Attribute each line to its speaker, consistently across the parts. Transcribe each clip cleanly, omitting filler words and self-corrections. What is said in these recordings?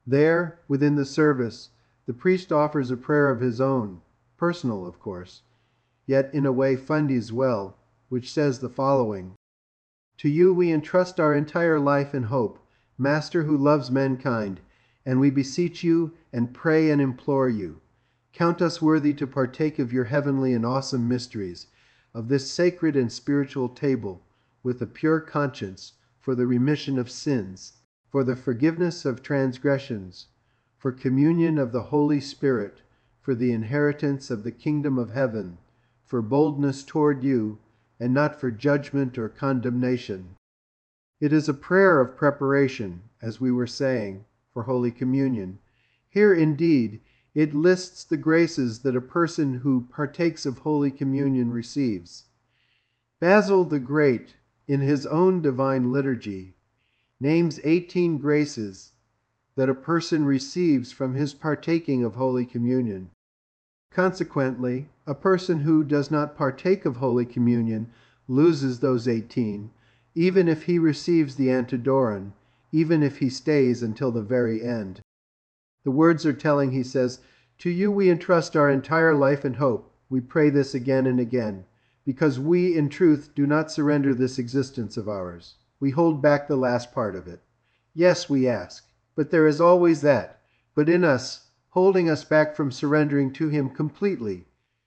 Speaker 1: There, within the service, the priest offers a prayer of his own, personal of course, yet in a way funny as well, which says the following: "To you we entrust our entire life and hope, Master who loves mankind, and we beseech you and pray and implore you. Count us worthy to partake of your heavenly and awesome mysteries, of this sacred and spiritual table, with a pure conscience, for the remission of sins, for the forgiveness of transgressions, for communion of the Holy Spirit, for the inheritance of the kingdom of heaven, for boldness toward you, and not for judgment or condemnation." It is a prayer of preparation, as we were saying, for Holy Communion. Here, indeed, it lists the graces that a person who partakes of Holy Communion receives. Basil the Great, in his own divine liturgy, names 18 graces that a person receives from his partaking of Holy Communion. Consequently, a person who does not partake of Holy Communion loses those 18, even if he receives the Antidoron, even if he stays until the very end. The words are telling, he says, "To you we entrust our entire life and hope. We pray this again and again, because we, in truth, do not surrender this existence of ours. We hold back the last part of it. Yes, we ask, but there is always that, but in us, holding us back from surrendering to him completely."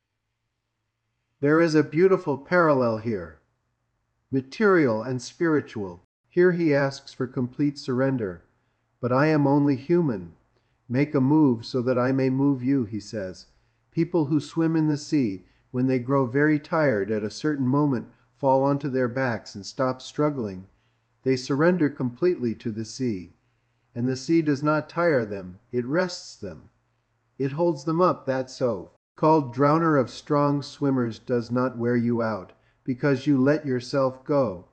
Speaker 1: There is a beautiful parallel here, material and spiritual. Here he asks for complete surrender. "But I am only human. Make a move so that I may move you," he says. People who swim in the sea, when they grow very tired, at a certain moment fall onto their backs and stop struggling. They surrender completely to the sea. And the sea does not tire them, it rests them. It holds them up, that's so. Called drowner of strong swimmers does not wear you out, because you let yourself go.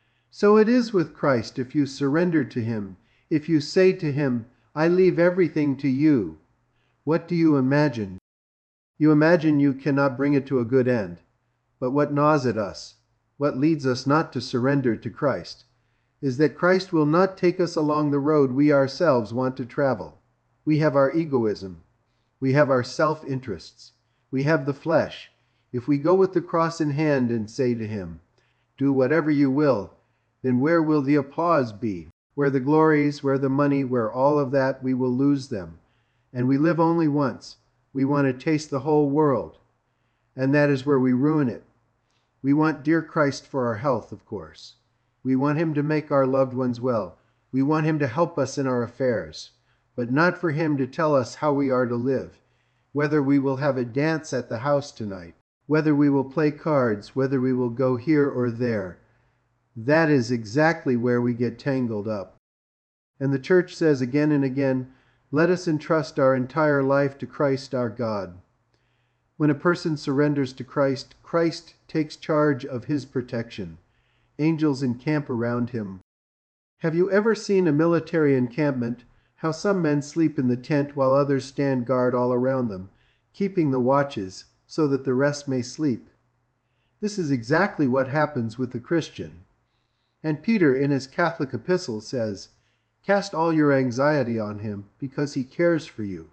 Speaker 1: So it is with Christ if you surrender to him, if you say to him, "I leave everything to you." What do you imagine? You imagine you cannot bring it to a good end. But what gnaws at us, what leads us not to surrender to Christ, is that Christ will not take us along the road we ourselves want to travel. We have our egoism. We have our self-interests. We have the flesh. If we go with the cross in hand and say to him, "Do whatever you will," then where will the applause be? Where the glories, where the money, where all of that, we will lose them. And we live only once. We want to taste the whole world. And that is where we ruin it. We want dear Christ for our health, of course. We want him to make our loved ones well. We want him to help us in our affairs, but not for him to tell us how we are to live, whether we will have a dance at the house tonight, whether we will play cards, whether we will go here or there. That is exactly where we get tangled up. And the church says again and again, "Let us entrust our entire life to Christ our God." When a person surrenders to Christ, Christ takes charge of his protection. Angels encamp around him. Have you ever seen a military encampment, how some men sleep in the tent while others stand guard all around them, keeping the watches so that the rest may sleep? This is exactly what happens with the Christian. And Peter, in his Catholic epistle, says, "Cast all your anxiety on him, because he cares for you."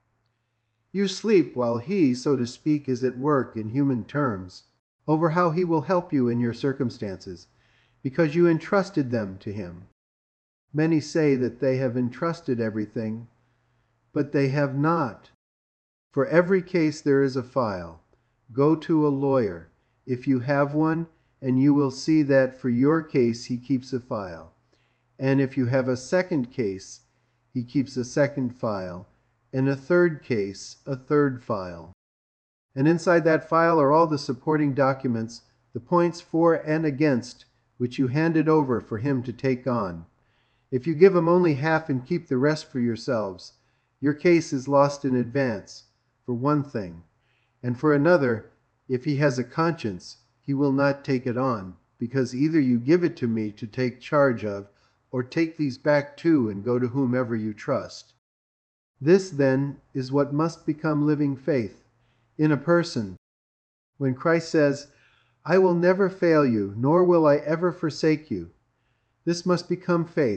Speaker 1: You sleep while he, so to speak, is at work in human terms, over how he will help you in your circumstances, because you entrusted them to him. Many say that they have entrusted everything, but they have not. For every case there is a file. Go to a lawyer, if you have one, and you will see that for your case he keeps a file. And if you have a second case, he keeps a second file, and a third case, a third file. And inside that file are all the supporting documents, the points for and against, which you handed over for him to take on. If you give him only half and keep the rest for yourselves, your case is lost in advance, for one thing. And for another, if he has a conscience, he will not take it on, because either you give it to me to take charge of, or take these back too and go to whomever you trust. This, then, is what must become living faith in a person. When Christ says, "I will never fail you, nor will I ever forsake you," this must become faith.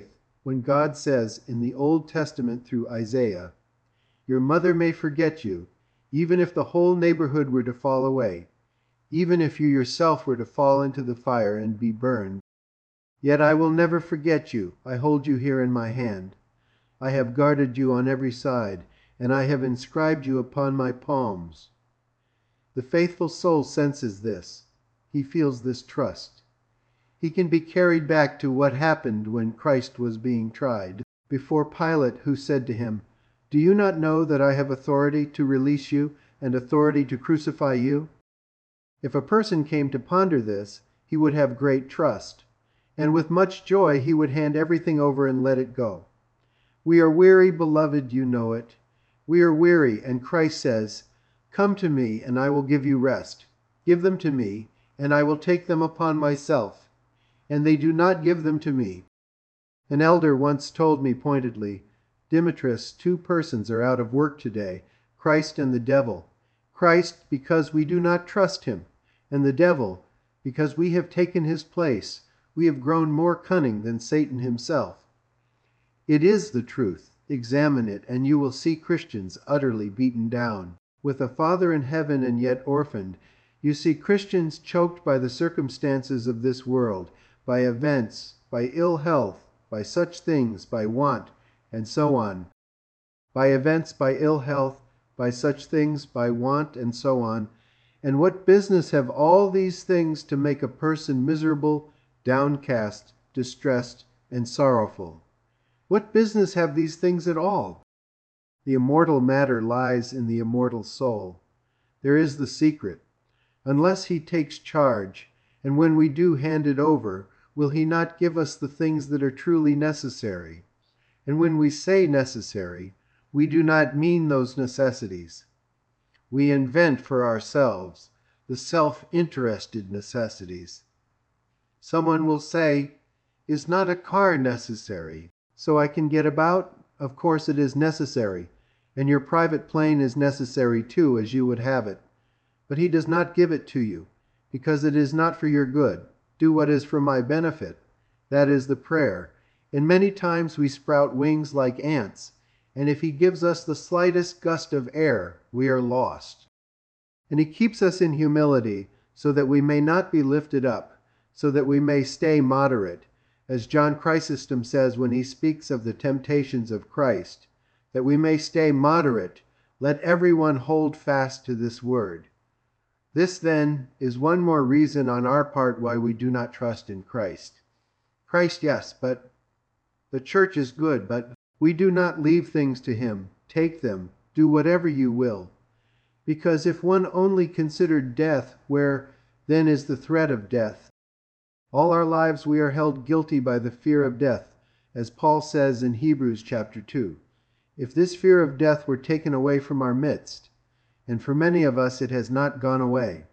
Speaker 1: when God says in the Old Testament through Isaiah, "Your mother may forget you, even if the whole neighborhood were to fall away, even if you yourself were to fall into the fire and be burned. Yet I will never forget you. I hold you here in my hand. I have guarded you on every side, and I have inscribed you upon my palms." The faithful soul senses this. He feels this trust. He can be carried back to what happened when Christ was being tried, before Pilate, who said to him, "Do you not know that I have authority to release you and authority to crucify you?" If a person came to ponder this, he would have great trust, and with much joy he would hand everything over and let it go. We are weary, beloved, you know it. We are weary, and Christ says, "Come to me, and I will give you rest. Give them to me, and I will take them upon myself." And they do not give them to me. An elder once told me pointedly, "Demetrius, two persons are out of work today, Christ and the devil. Christ, because we do not trust him, and the devil, because we have taken his place. We have grown more cunning than Satan himself." It is the truth. Examine it, and you will see Christians utterly beaten down. With a Father in heaven and yet orphaned, you see Christians choked by the circumstances of this world, by events, by ill health, by such things, by want, and so on. By events, by ill health, by such things, by want, and so on. And what business have all these things to make a person miserable, downcast, distressed, and sorrowful? What business have these things at all? The immortal matter lies in the immortal soul. There is the secret. Unless he takes charge, and when we do hand it over, will he not give us the things that are truly necessary? And when we say necessary, we do not mean those necessities. We invent for ourselves the self-interested necessities. Someone will say, "Is not a car necessary? So I can get about? Of course it is necessary, and your private plane is necessary too, as you would have it. But he does not give it to you, because it is not for your good. Do what is for my benefit." That is the prayer. And many times we sprout wings like ants, and if he gives us the slightest gust of air, we are lost. And he keeps us in humility, so that we may not be lifted up, so that we may stay moderate, as John Chrysostom says when he speaks of the temptations of Christ, that we may stay moderate. Let everyone hold fast to this word. This, then, is one more reason on our part why we do not trust in Christ. Christ, yes, but the church is good, but we do not leave things to him. Take them, do whatever you will. Because if one only considered death, where then is the threat of death? All our lives we are held guilty by the fear of death, as Paul says in Hebrews chapter 2. If this fear of death were taken away from our midst, and for many of us it has not gone away.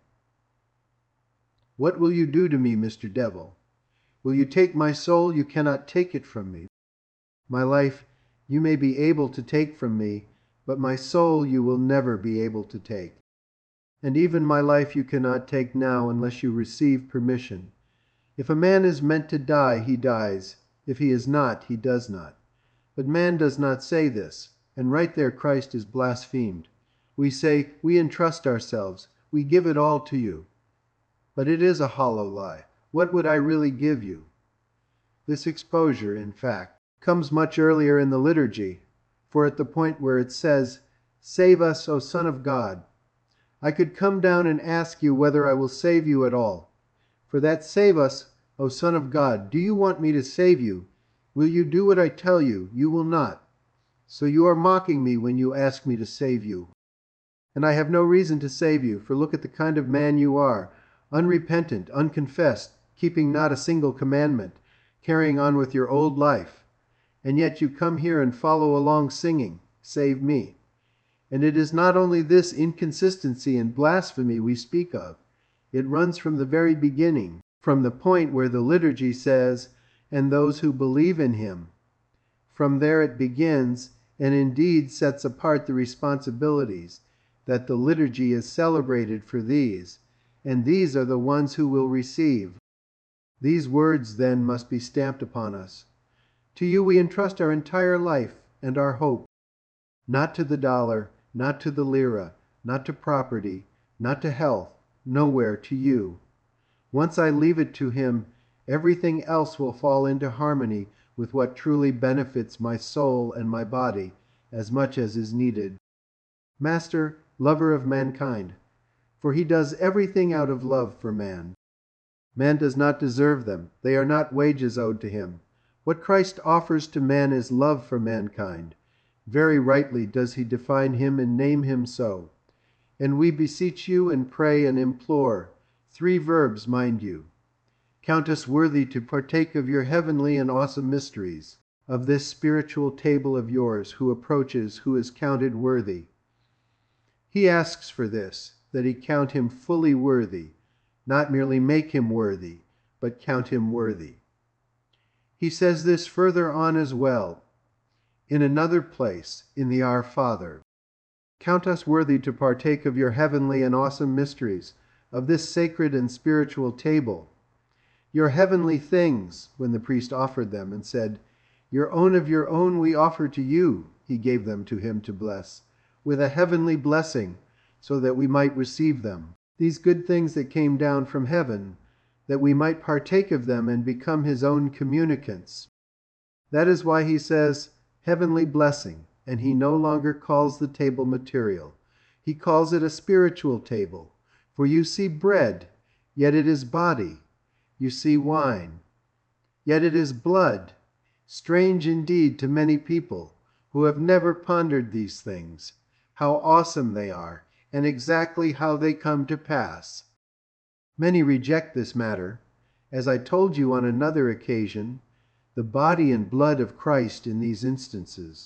Speaker 1: What will you do to me, Mr. Devil? Will you take my soul? You cannot take it from me. My life you may be able to take from me, but my soul you will never be able to take. And even my life you cannot take now unless you receive permission. If a man is meant to die, he dies. If he is not, he does not. But man does not say this, and right there Christ is blasphemed. We say, we entrust ourselves, we give it all to you. But it is a hollow lie. What would I really give you? This exposure, in fact, comes much earlier in the liturgy, for at the point where it says, "Save us, O Son of God," I could come down and ask you whether I will save you at all. For that "Save us, O Son of God," do you want me to save you? Will you do what I tell you? You will not. So you are mocking me when you ask me to save you. And I have no reason to save you, for look at the kind of man you are, unrepentant, unconfessed, keeping not a single commandment, carrying on with your old life. And yet you come here and follow along singing, "Save me." And it is not only this inconsistency and blasphemy we speak of. It runs from the very beginning, from the point where the liturgy says, "and those who believe in him." From there it begins, and indeed sets apart the responsibilities, that the liturgy is celebrated for these, and these are the ones who will receive. These words then must be stamped upon us. To you we entrust our entire life and our hope, not to the dollar, not to the lira, not to property, not to health, nowhere, to you. Once I leave it to him, everything else will fall into harmony with what truly benefits my soul and my body as much as is needed. Master, lover of mankind, for he does everything out of love for man. Man does not deserve them. They are not wages owed to him. What Christ offers to man is love for mankind. Very rightly does he define him and name him so. And we beseech you and pray and implore, 3 verbs, mind you. Count us worthy to partake of your heavenly and awesome mysteries, of this spiritual table of yours, who approaches, who is counted worthy. He asks for this, that he count him fully worthy, not merely make him worthy, but count him worthy. He says this further on as well, in another place, in the Our Father. Count us worthy to partake of your heavenly and awesome mysteries, of this sacred and spiritual table. Your heavenly things, when the priest offered them and said, your own we offer to you, he gave them to him to bless, with a heavenly blessing, so that we might receive them. These good things that came down from heaven, that we might partake of them and become his own communicants. That is why he says, heavenly blessing, and he no longer calls the table material. He calls it a spiritual table. For you see bread, yet it is body. You see wine, yet it is blood. Strange indeed to many people who have never pondered these things, how awesome they are, and exactly how they come to pass. Many reject this matter. As I told you on another occasion, the body and blood of Christ in these instances.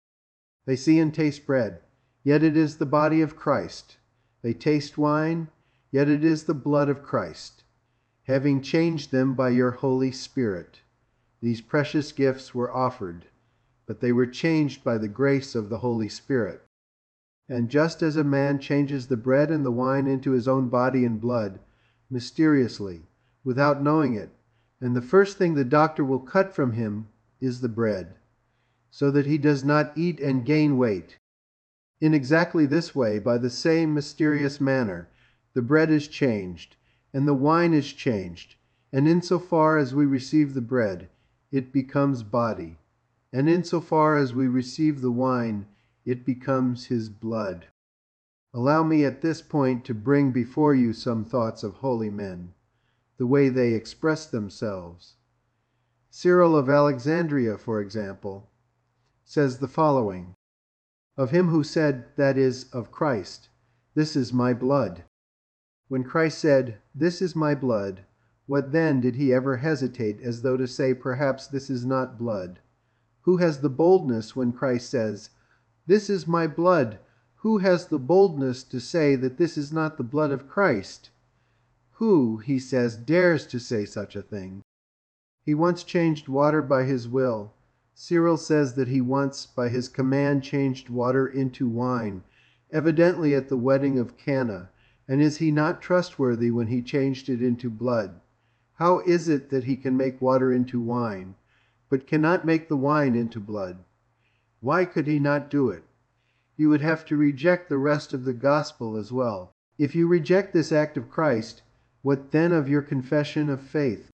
Speaker 1: They see and taste bread, yet it is the body of Christ. They taste wine, yet it is the blood of Christ. Having changed them by your Holy Spirit, these precious gifts were offered, but they were changed by the grace of the Holy Spirit. And just as a man changes the bread and the wine into his own body and blood, mysteriously, without knowing it, and the first thing the doctor will cut from him is the bread, so that he does not eat and gain weight. In exactly this way, by the same mysterious manner, the bread is changed, and the wine is changed, and insofar as we receive the bread, it becomes body, and insofar as we receive the wine, it becomes his blood. Allow me at this point to bring before you some thoughts of holy men, the way they express themselves. Cyril of Alexandria, for example, says the following, of him who said, that is, of Christ, this is my blood. When Christ said, this is my blood, what then did he ever hesitate as though to say, perhaps this is not blood? Who has the boldness when Christ says, this is my blood? Who has the boldness to say that this is not the blood of Christ? Who, he says, dares to say such a thing? He once changed water by his will. Cyril says that he once, by his command, changed water into wine, evidently at the wedding of Cana. And is he not trustworthy when he changed it into blood? How is it that he can make water into wine, but cannot make the wine into blood? Why could he not do it? You would have to reject the rest of the gospel as well. If you reject this act of Christ, what then of your confession of faith?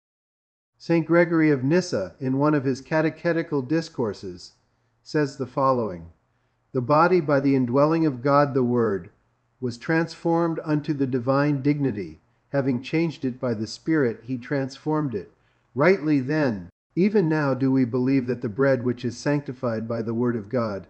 Speaker 1: St. Gregory of Nyssa, in one of his catechetical discourses, says the following, the body by the indwelling of God the Word was transformed unto the divine dignity. Having changed it by the Spirit, he transformed it. Rightly then, even now do we believe that the bread which is sanctified by the Word of God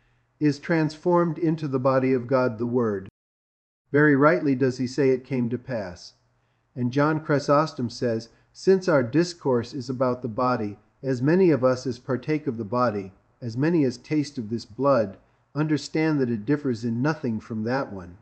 Speaker 1: is transformed into the body of God the Word. Very rightly does he say it came to pass. And John Chrysostom says, since our discourse is about the body, as many of us as partake of the body, as many as taste of this blood, understand that it differs in nothing from that one.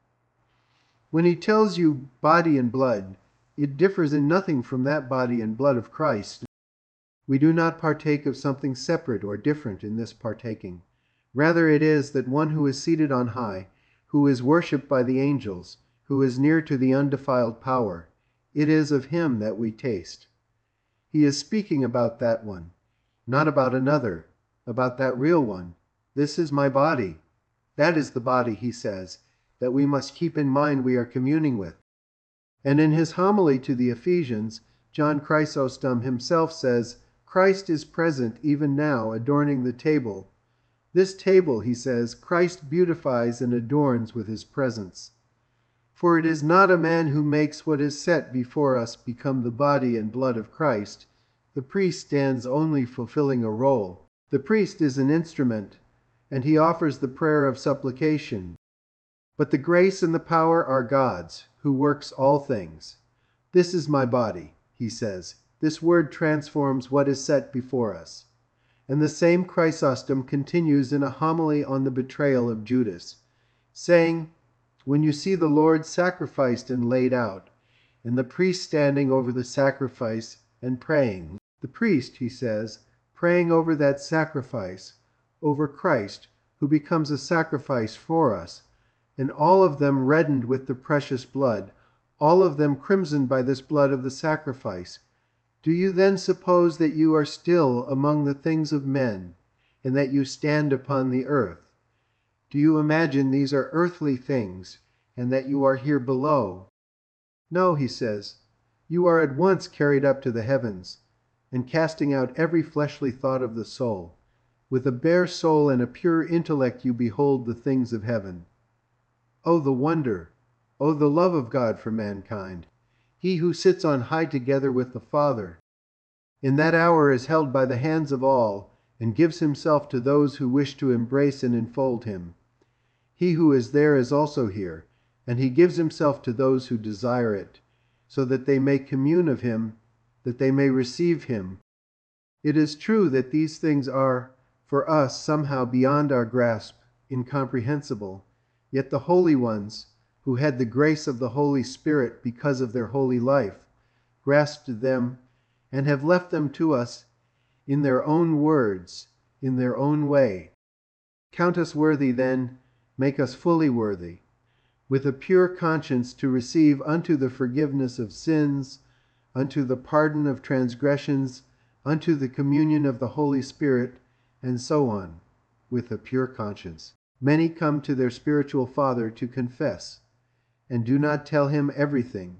Speaker 1: When he tells you body and blood, it differs in nothing from that body and blood of Christ. We do not partake of something separate or different in this partaking. Rather it is that one who is seated on high, who is worshipped by the angels, who is near to the undefiled power, it is of him that we taste. He is speaking about that one. not about another, about that real one. This is my body. That is the body, he says, that we must keep in mind we are communing with. And in his homily to the Ephesians, John Chrysostom himself says, Christ is present even now, adorning the table. This table, he says, Christ beautifies and adorns with his presence. For it is not a man who makes what is set before us become the body and blood of Christ. The priest stands only fulfilling a role. The priest is an instrument, and he offers the prayer of supplication. But the grace and the power are God's, who works all things. This is my body, he says. This word transforms what is set before us. And the same Chrysostom continues in a homily on the betrayal of Judas, saying, when you see the Lord sacrificed and laid out, and the priest standing over the sacrifice and praying, the priest, he says, praying over that sacrifice, over Christ, who becomes a sacrifice for us, and all of them reddened with the precious blood, all of them crimsoned by this blood of the sacrifice. Do you then suppose that you are still among the things of men, and that you stand upon the earth? Do you imagine these are earthly things, and that you are here below? No, he says, you are at once carried up to the heavens, and casting out every fleshly thought of the soul. With a bare soul and a pure intellect you behold the things of heaven. Oh, the wonder! Oh, the love of God for mankind! He who sits on high together with the Father, in that hour is held by the hands of all, and gives himself to those who wish to embrace and enfold him. He who is there is also here, and he gives himself to those who desire it, so that they may commune of him, that they may receive him. It is true that these things are, for us, somehow beyond our grasp, incomprehensible, yet the holy ones, who had the grace of the Holy Spirit because of their holy life, grasped them and have left them to us in their own words, in their own way. Count us worthy, then, make us fully worthy, with a pure conscience to receive unto the forgiveness of sins, unto the pardon of transgressions, unto the communion of the Holy Spirit, and so on, with a pure conscience. Many come to their spiritual father to confess, and do not tell him everything.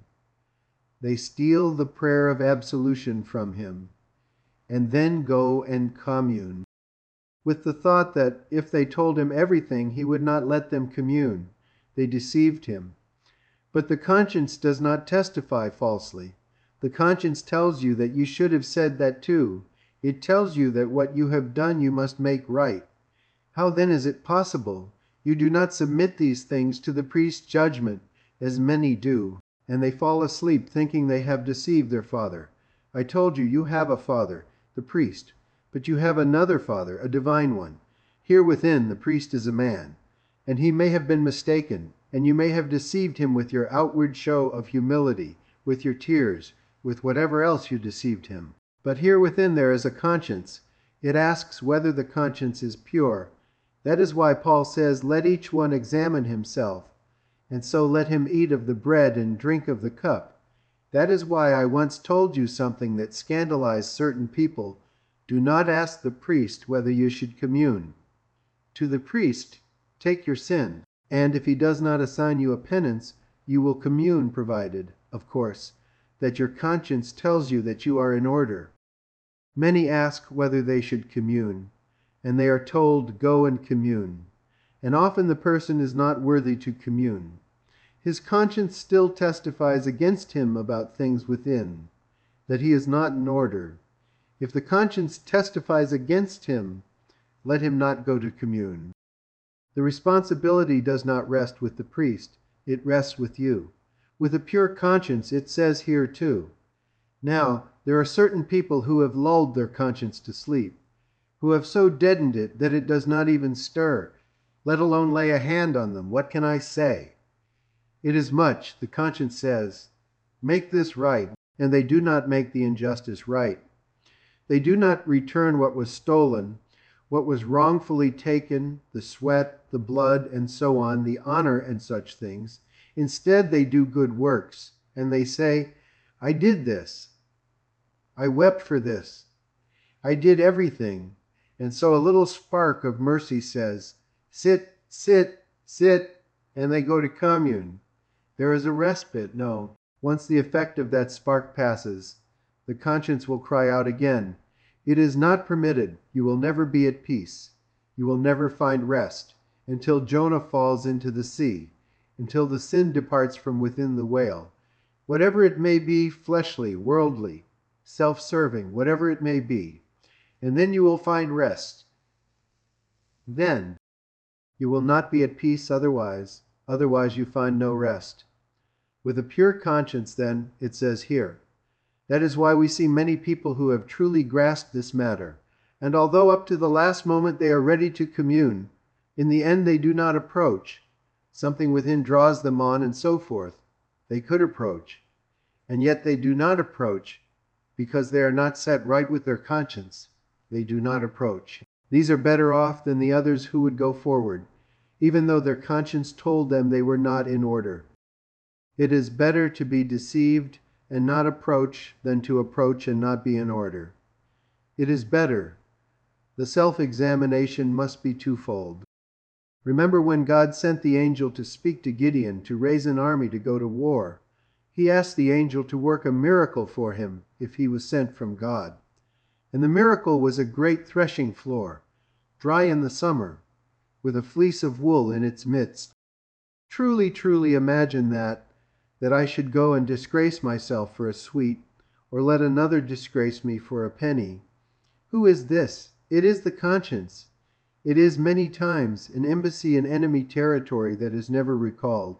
Speaker 1: They steal the prayer of absolution from him, and then go and commune, with the thought that if they told him everything, he would not let them commune. They deceived him. But the conscience does not testify falsely. The conscience tells you that you should have said that too. It tells you that what you have done you must make right. How then is it possible? You do not submit these things to the priest's judgment, as many do, and they fall asleep thinking they have deceived their father. I told you, you have a father, the priest, but you have another father, a divine one. Here within, the priest is a man, and he may have been mistaken, and you may have deceived him with your outward show of humility, with your tears, with whatever else you deceived him. But here within there is a conscience. It asks whether the conscience is pure. That is why Paul says, let each one examine himself, and so let him eat of the bread and drink of the cup. That is why I once told you something that scandalized certain people. Do not ask the priest whether you should commune. To the priest, take your sin, and if he does not assign you a penance, you will commune, provided, of course, that your conscience tells you that you are in order. Many ask whether they should commune, and they are told, go and commune. And often the person is not worthy to commune. His conscience still testifies against him about things within, that he is not in order. If the conscience testifies against him, let him not go to commune. The responsibility does not rest with the priest, it rests with you. With a pure conscience, it says here too. Now, there are certain people who have lulled their conscience to sleep, who have so deadened it that it does not even stir, let alone lay a hand on them. What can I say? It is much, the conscience says, make this right, and they do not make the injustice right. They do not return what was stolen, what was wrongfully taken, the sweat, the blood, and so on, the honor and such things. Instead, they do good works, and they say, I did this. I wept for this. I did everything. And so a little spark of mercy says, sit, sit, sit, and they go to commune. There is a respite, no. Once the effect of that spark passes, the conscience will cry out again. It is not permitted. You will never be at peace. You will never find rest until Jonah falls into the sea, until the sin departs from within the whale. Whatever it may be, fleshly, worldly, self-serving, whatever it may be. And then you will find rest. Then you will not be at peace otherwise you find no rest. With a pure conscience, then, it says here. That is why we see many people who have truly grasped this matter, and although up to the last moment they are ready to commune, in the end they do not approach. Something within draws them on, and so forth. They could approach, and yet they do not approach because they are not set right with their conscience. They do not approach. These are better off than the others who would go forward, even though their conscience told them they were not in order. It is better to be deceived and not approach than to approach and not be in order. It is better. The self-examination must be twofold. Remember when God sent the angel to speak to Gideon to raise an army to go to war, he asked the angel to work a miracle for him if he was sent from God. And the miracle was a great threshing floor, dry in the summer, with a fleece of wool in its midst. Truly, truly imagine that I should go and disgrace myself for a sweet, or let another disgrace me for a penny. Who is this? It is the conscience. It is many times an embassy in enemy territory that is never recalled.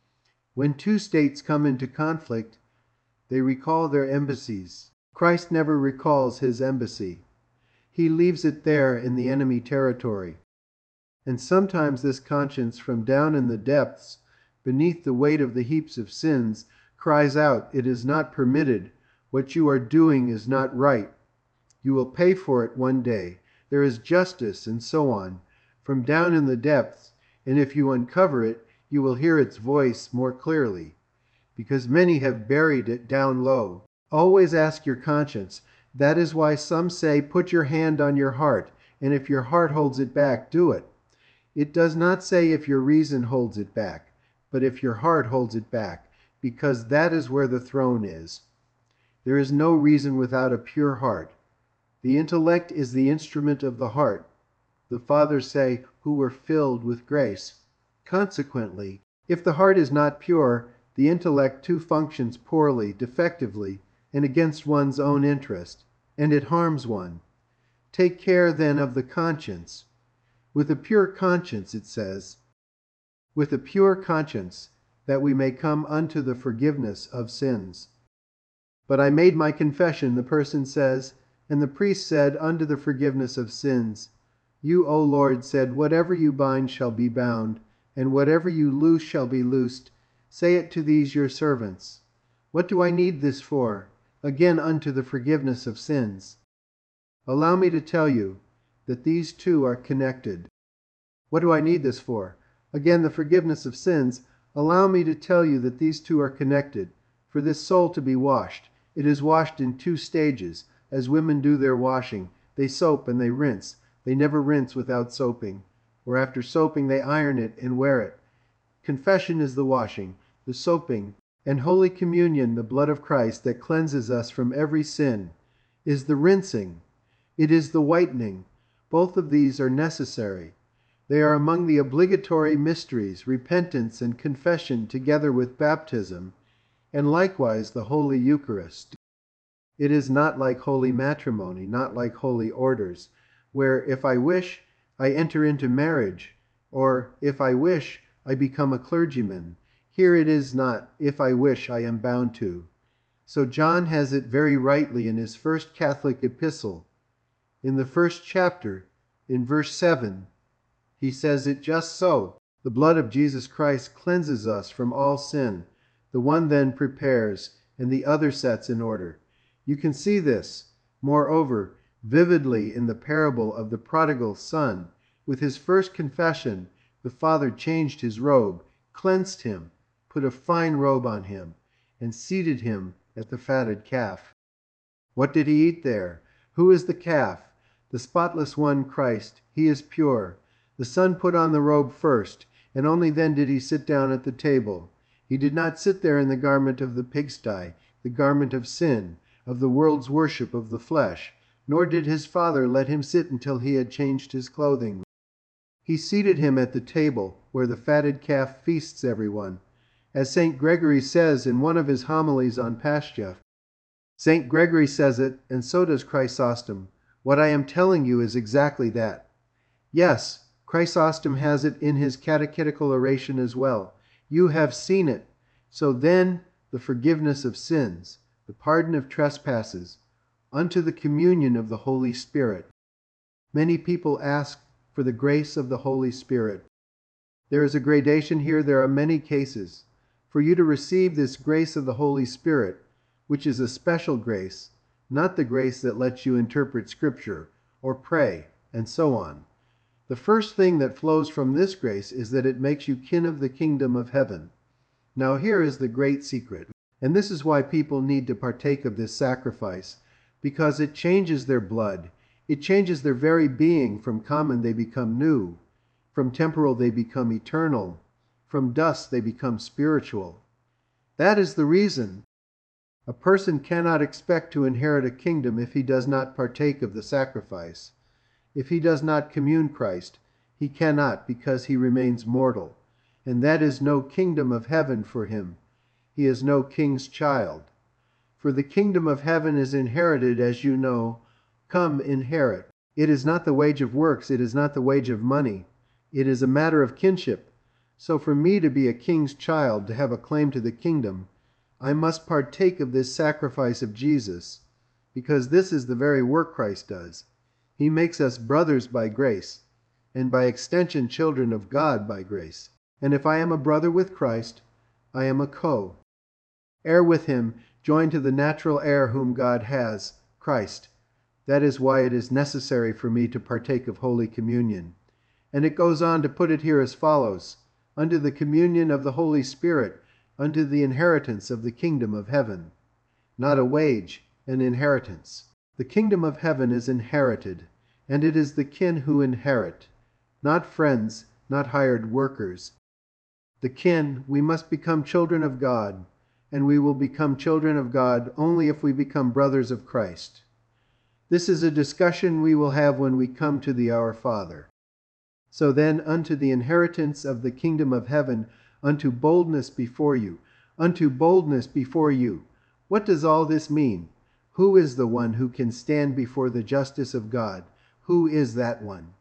Speaker 1: When two states come into conflict, they recall their embassies. Christ never recalls his embassy. He leaves it there in the enemy territory. And sometimes this conscience from down in the depths, beneath the weight of the heaps of sins, cries out, it is not permitted. What you are doing is not right. You will pay for it one day. There is justice, and so on, from down in the depths, and if you uncover it, you will hear its voice more clearly, because many have buried it down low. Always ask your conscience. That is why some say, put your hand on your heart, and if your heart holds it back, do it. It does not say if your reason holds it back, but if your heart holds it back, because that is where the throne is. There is no reason without a pure heart. The intellect is the instrument of the heart. The fathers say, who were filled with grace. Consequently, if the heart is not pure, the intellect too functions poorly, defectively, and against one's own interest, and it harms one. Take care then of the conscience. With a pure conscience, it says, with a pure conscience, that we may come unto the forgiveness of sins. But I made my confession, the person says, and the priest said, unto the forgiveness of sins. You, O Lord, said, whatever you bind shall be bound, and whatever you loose shall be loosed. Say it to these your servants. What do I need this for? Again, unto the forgiveness of sins. Allow me to tell you that these two are connected. What do I need this for? Again, the forgiveness of sins. Allow me to tell you that these two are connected. For this soul to be washed, it is washed in two stages, as women do their washing. They soap and they rinse. They never rinse without soaping. Or after soaping, they iron it and wear it. Confession is the washing, the soaping, and Holy Communion, the blood of Christ that cleanses us from every sin, is the rinsing. It is the whitening. Both of these are necessary. They are among the obligatory mysteries, repentance and confession together with baptism, and likewise the Holy Eucharist. It is not like holy matrimony, not like holy orders, where if I wish, I enter into marriage, or if I wish, I become a clergyman. Here it is not, if I wish, I am bound to. So John has it very rightly in his first Catholic epistle. In the first chapter, in verse 7, he says it just so. The blood of Jesus Christ cleanses us from all sin. The one then prepares, and the other sets in order. You can see this, moreover, vividly in the parable of the prodigal son. With his first confession, the father changed his robe, cleansed him, put a fine robe on him, and seated him at the fatted calf. What did he eat there? Who is the calf? The spotless one, Christ. He is pure. The Son put on the robe first, and only then did he sit down at the table. He did not sit there in the garment of the pigsty, the garment of sin, of the world's worship of the flesh, nor did his Father let him sit until he had changed his clothing. He seated him at the table, where the fatted calf feasts everyone. As St. Gregory says in one of his homilies on Pascha, St. Gregory says it, and so does Chrysostom. What I am telling you is exactly that. Yes, Chrysostom has it in his catechetical oration as well. You have seen it. So then, the forgiveness of sins, the pardon of trespasses, unto the communion of the Holy Spirit. Many people ask for the grace of the Holy Spirit. There is a gradation here. There are many cases. For you to receive this grace of the Holy Spirit, which is a special grace, not the grace that lets you interpret Scripture or pray and so on. The first thing that flows from this grace is that it makes you kin of the kingdom of heaven. Now here is the great secret, and this is why people need to partake of this sacrifice, because it changes their blood. It changes their very being. From common they become new. From temporal they become eternal. From dust they become spiritual. That is the reason. A person cannot expect to inherit a kingdom if he does not partake of the sacrifice. If he does not commune Christ, he cannot, because he remains mortal. And that is no kingdom of heaven for him. He is no king's child. For the kingdom of heaven is inherited, as you know. Come, inherit. It is not the wage of works. It is not the wage of money. It is a matter of kinship. So for me to be a king's child, to have a claim to the kingdom, I must partake of this sacrifice of Jesus, because this is the very work Christ does. He makes us brothers by grace, and by extension children of God by grace. And if I am a brother with Christ, I am a co-heir with him, joined to the natural heir whom God has, Christ. That is why it is necessary for me to partake of Holy Communion. And it goes on to put it here as follows: unto the communion of the Holy Spirit, unto the inheritance of the kingdom of heaven. Not a wage, an inheritance. The kingdom of heaven is inherited, and it is the kin who inherit, not friends, not hired workers. The kin, we must become children of God, and we will become children of God only if we become brothers of Christ. This is a discussion we will have when we come to the Our Father. So then, unto the inheritance of the kingdom of heaven, unto boldness before you, unto boldness before you. What does all this mean? Who is the one who can stand before the justice of God? Who is that one?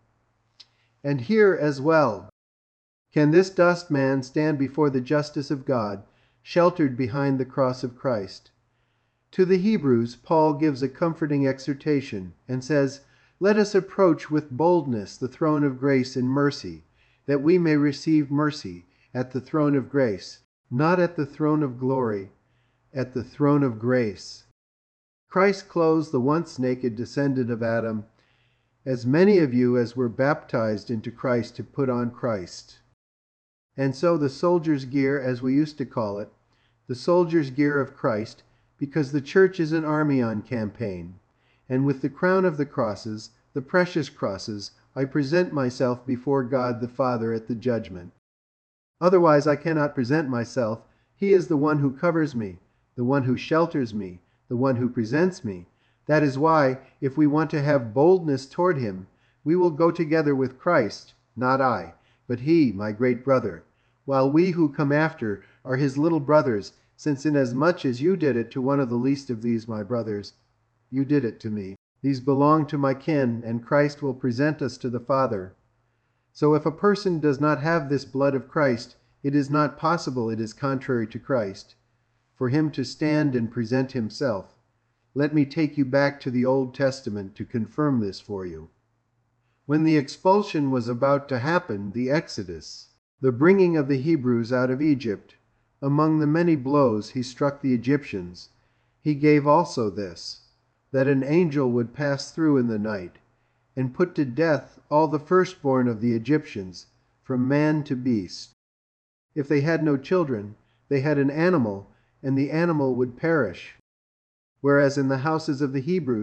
Speaker 1: And here as well, can this dust man stand before the justice of God, sheltered behind the cross of Christ? To the Hebrews, Paul gives a comforting exhortation and says, let us approach with boldness the throne of grace and mercy, that we may receive mercy at the throne of grace, not at the throne of glory, at the throne of grace. Christ clothes the once naked descendant of Adam. As many of you as were baptized into Christ have put on Christ. And so the soldier's gear, as we used to call it, the soldier's gear of Christ, because the church is an army on campaign, and with the crown of the crosses, the precious crosses, I present myself before God the Father at the judgment. Otherwise I cannot present myself. He is the one who covers me, the one who shelters me, the one who presents me. That is why, if we want to have boldness toward him, we will go together with Christ, not I, but he, my great brother, while we who come after are his little brothers, since inasmuch as you did it to one of the least of these, my brothers, you did it to me. These belong to my kin, and Christ will present us to the Father. So if a person does not have this blood of Christ, it is not possible, it is contrary to Christ, for him to stand and present himself. Let me take you back to the Old Testament to confirm this for you. When the expulsion was about to happen, the Exodus, the bringing of the Hebrews out of Egypt, among the many blows he struck the Egyptians, he gave also this, that an angel would pass through in the night, and put to death all the firstborn of the Egyptians, from man to beast. If they had no children, they had an animal, and the animal would perish. Whereas in the houses of the Hebrews,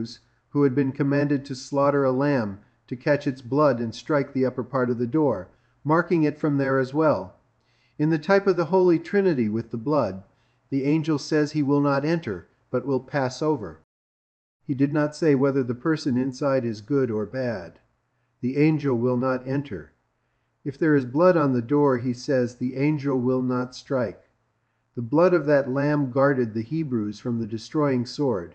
Speaker 1: who had been commanded to slaughter a lamb, to catch its blood and strike the upper part of the door, marking it from there as well. In the type of the Holy Trinity with the blood, the angel says he will not enter, but will pass over. He did not say whether the person inside is good or bad. The angel will not enter. If there is blood on the door, he says, the angel will not strike. The blood of that lamb guarded the Hebrews from the destroying sword.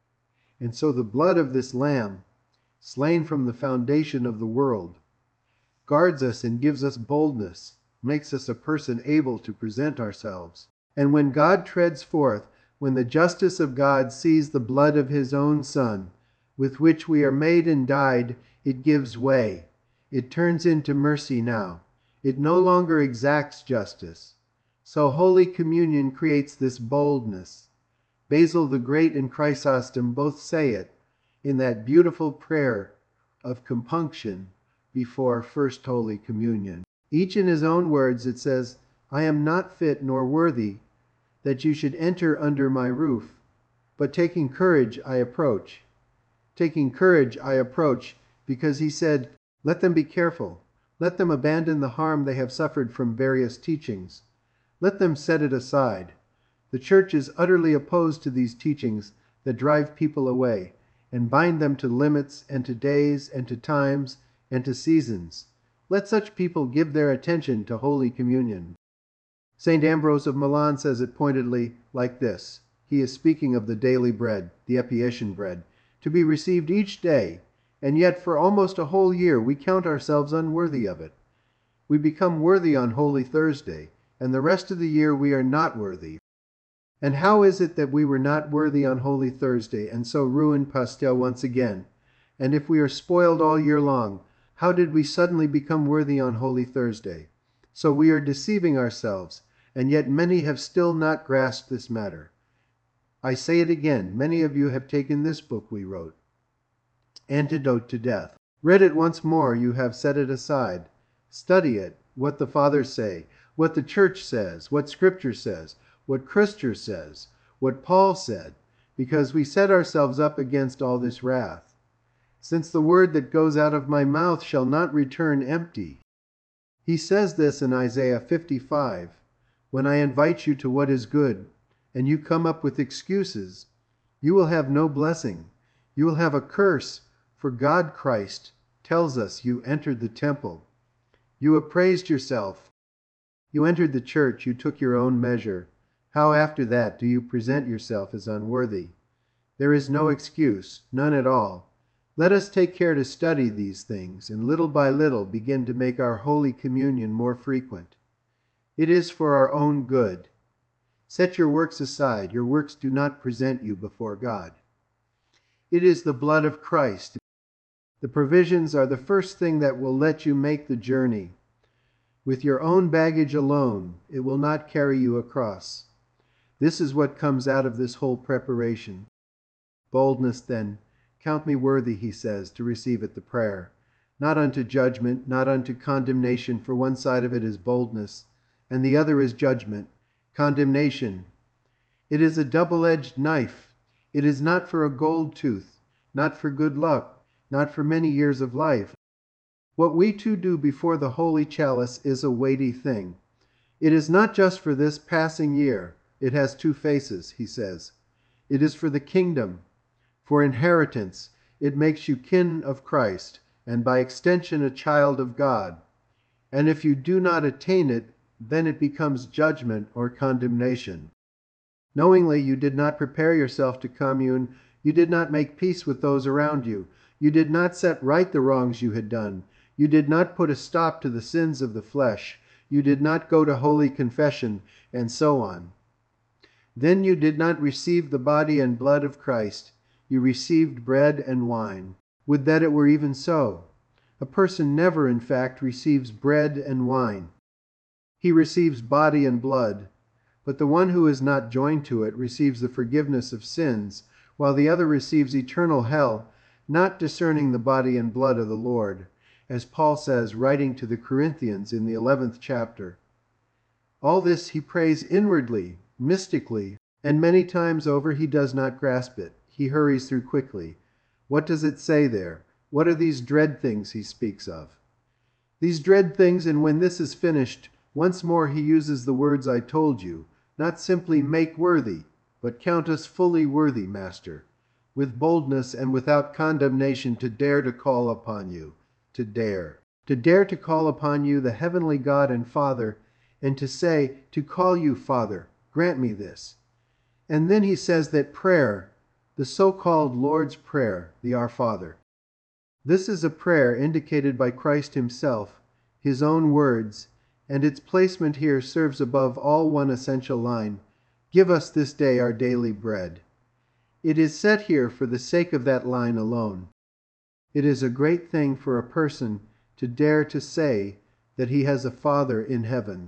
Speaker 1: And so the blood of this lamb, slain from the foundation of the world, guards us and gives us boldness, makes us a person able to present ourselves. And when God treads forth, when the justice of God sees the blood of his own Son, with which we are made and died, it gives way. It turns into mercy now. It no longer exacts justice. So Holy Communion creates this boldness. Basil the Great and Chrysostom both say it in that beautiful prayer of compunction before First Holy Communion. Each in his own words it says, I am not fit nor worthy that you should enter under my roof, but taking courage I approach. Taking courage I approach, because he said, let them be careful. Let them abandon the harm they have suffered from various teachings. Let them set it aside. The church is utterly opposed to these teachings that drive people away and bind them to limits and to days and to times and to seasons. Let such people give their attention to Holy Communion. St. Ambrose of Milan says it pointedly like this. He is speaking of the daily bread, the Epiation bread, to be received each day, and yet for almost a whole year we count ourselves unworthy of it. We become worthy on Holy Thursday, and the rest of the year we are not worthy. And how is it that we were not worthy on Holy Thursday, and so ruined Pastel once again? And if we are spoiled all year long, how did we suddenly become worthy on Holy Thursday? So we are deceiving ourselves, and yet many have still not grasped this matter. I say it again, many of you have taken this book we wrote, Antidote to Death. Read it once more, you have set it aside. Study it, what the Fathers say, what the Church says, what Scripture says, what Christer says, what Paul said, because we set ourselves up against all this wrath. Since the word that goes out of my mouth shall not return empty. He says this in Isaiah 55, when I invite you to what is good, and you come up with excuses, you will have no blessing. You will have a curse, for God Christ tells us you entered the temple. You appraised yourself. You entered the church, you took your own measure. How after that do you present yourself as unworthy? There is no excuse, none at all. Let us take care to study these things, and little by little begin to make our Holy Communion more frequent. It is for our own good. Set your works aside. Your works do not present you before God. It is the blood of Christ. The provisions are the first thing that will let you make the journey. With your own baggage alone, it will not carry you across. This is what comes out of this whole preparation. Boldness, then. Count me worthy, he says, to receive at the prayer. Not unto judgment, not unto condemnation, for one side of it is boldness, and the other is judgment, condemnation. It is a double-edged knife. It is not for a gold tooth, not for good luck, not for many years of life. What we two do before the holy chalice is a weighty thing. It is not just for this passing year. It has two faces, he says. It is for the kingdom, for inheritance. It makes you kin of Christ, and by extension a child of God. And if you do not attain it, then it becomes judgment or condemnation. Knowingly you did not prepare yourself to commune, you did not make peace with those around you, you did not set right the wrongs you had done, you did not put a stop to the sins of the flesh, you did not go to holy confession, and so on. Then you did not receive the body and blood of Christ, you received bread and wine. Would that it were even so. A person never, in fact, receives bread and wine. He receives body and blood, but the one who is not joined to it receives the forgiveness of sins, while the other receives eternal hell, not discerning the body and blood of the Lord, as Paul says, writing to the Corinthians in the 11th chapter. All this he prays inwardly, mystically, and many times over he does not grasp it. He hurries through quickly. What does it say there? What are these dread things he speaks of? These dread things, and when this is finished, once more he uses the words I told you, not simply make worthy, but count us fully worthy, Master, with boldness and without condemnation to dare to call upon you, to dare to call upon you, the heavenly God and Father, and to say, to call you Father, grant me this. And then he says that prayer, the so-called Lord's Prayer, the Our Father, this is a prayer indicated by Christ himself, his own words, and its placement here serves above all one essential line, give us this day our daily bread. It is set here for the sake of that line alone. It is a great thing for a person to dare to say that he has a Father in heaven.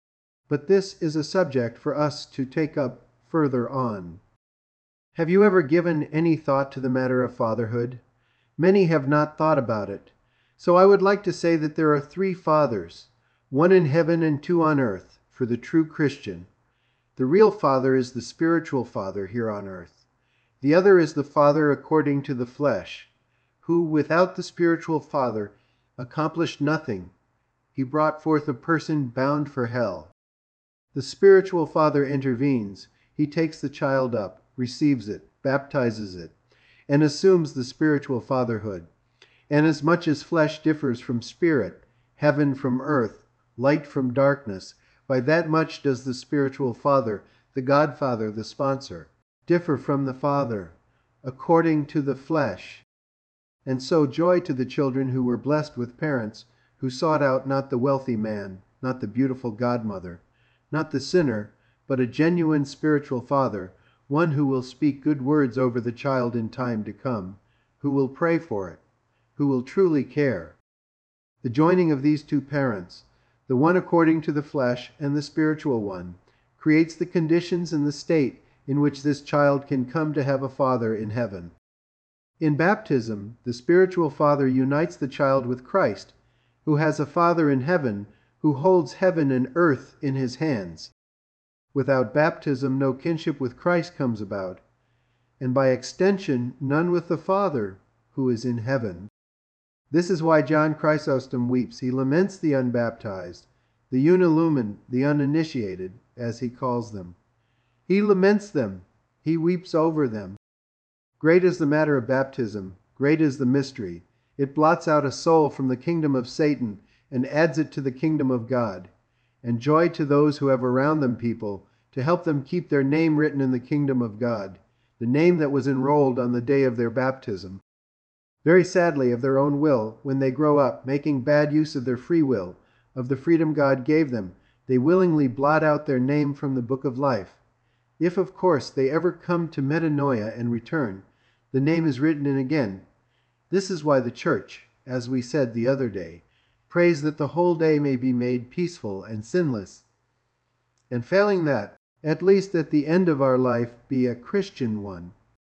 Speaker 1: But this is a subject for us to take up further on. Have you ever given any thought to the matter of fatherhood? Many have not thought about it. So I would like to say that there are 3 fathers, one in heaven and 2 on earth, for the true Christian. The real Father is the spiritual Father here on earth. The other is the Father according to the flesh, who without the spiritual Father accomplished nothing. He brought forth a person bound for hell. The spiritual Father intervenes. He takes the child up, receives it, baptizes it, and assumes the spiritual fatherhood. And as much as flesh differs from spirit, heaven from earth, light from darkness, by that much does the spiritual Father, the Godfather, the sponsor, differ from the Father, according to the flesh. And so joy to the children who were blessed with parents who sought out not the wealthy man, not the beautiful godmother, not the sinner, but a genuine spiritual father, one who will speak good words over the child in time to come, who will pray for it, who will truly care. The joining of these 2 parents, the one according to the flesh and the spiritual one, creates the conditions and the state in which this child can come to have a father in heaven. In baptism, the spiritual Father unites the child with Christ, who has a Father in heaven, who holds heaven and earth in his hands. Without baptism, no kinship with Christ comes about, and by extension, none with the Father, who is in heaven. This is why John Chrysostom weeps. He laments the unbaptized, the unillumined, the uninitiated, as he calls them. He laments them. He weeps over them. Great is the matter of baptism. Great is the mystery. It blots out a soul from the kingdom of Satan and adds it to the kingdom of God. And joy to those who have around them people to help them keep their name written in the kingdom of God, the name that was enrolled on the day of their baptism. Very sadly, of their own will, when they grow up, making bad use of their free will, of the freedom God gave them, they willingly blot out their name from the book of life. If, of course, they ever come to metanoia and return, the name is written in again. This is why the Church, as we said the other day, prays that the whole day may be made peaceful and sinless. And failing that, at least at the end of our life be a Christian one,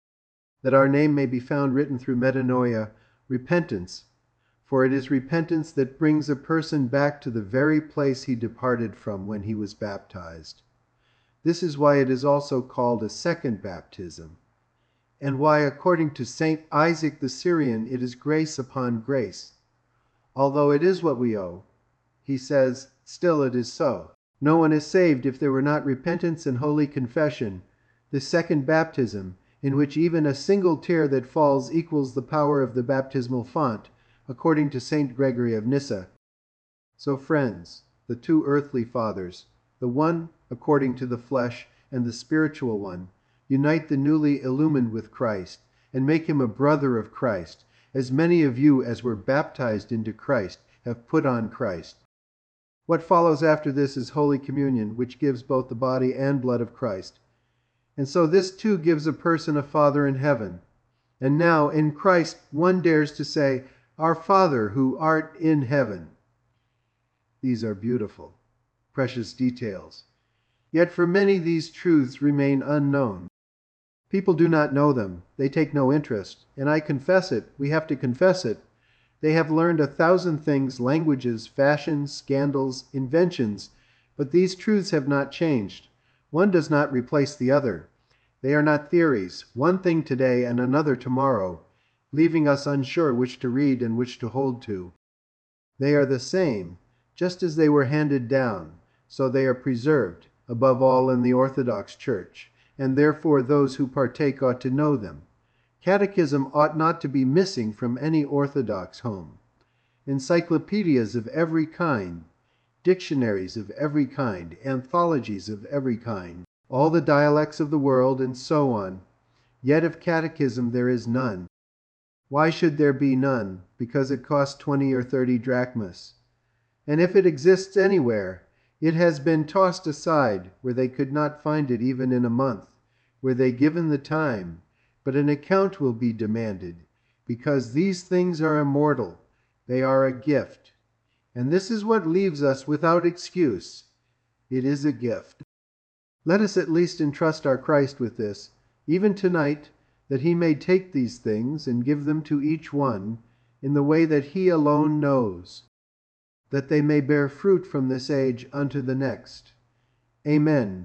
Speaker 1: that our name may be found written through metanoia, repentance, for it is repentance that brings a person back to the very place he departed from when he was baptized. This is why it is also called a second baptism, and why, according to Saint Isaac the Syrian, it is grace upon grace. Although it is what we owe, he says, still it is so. No one is saved if there were not repentance and holy confession, the second baptism, in which even a single tear that falls equals the power of the baptismal font, according to Saint Gregory of Nyssa. So friends, the 2 earthly fathers, the one according to the flesh and the spiritual one, unite the newly illumined with Christ, and make him a brother of Christ, as many of you as were baptized into Christ have put on Christ. What follows after this is Holy Communion, which gives both the body and blood of Christ. And so this too gives a person a Father in heaven. And now in Christ one dares to say, Our Father who art in heaven. These are beautiful, precious details. Yet for many these truths remain unknown. People do not know them. They take no interest. And I confess it. We have to confess it. They have learned 1,000 things, languages, fashions, scandals, inventions, but these truths have not changed. One does not replace the other. They are not theories, one thing today and another tomorrow. leaving us unsure which to read and which to hold to. They are the same, just as they were handed down, so they are preserved, above all in the Orthodox Church, and therefore those who partake ought to know them. Catechism ought not to be missing from any Orthodox home. Encyclopedias of every kind, dictionaries of every kind, anthologies of every kind, all the dialects of the world, and so on. Yet of catechism there is none. Why should there be none? Because it costs 20 or 30 drachmas. And if it exists anywhere, it has been tossed aside, where they could not find it even in a month, were they given the time, but an account will be demanded, because these things are immortal, they are a gift. And this is what leaves us without excuse. It is a gift. Let us at least entrust our Christ with this, even tonight, that he may take these things and give them to each one in the way that he alone knows, that they may bear fruit from this age unto the next. Amen.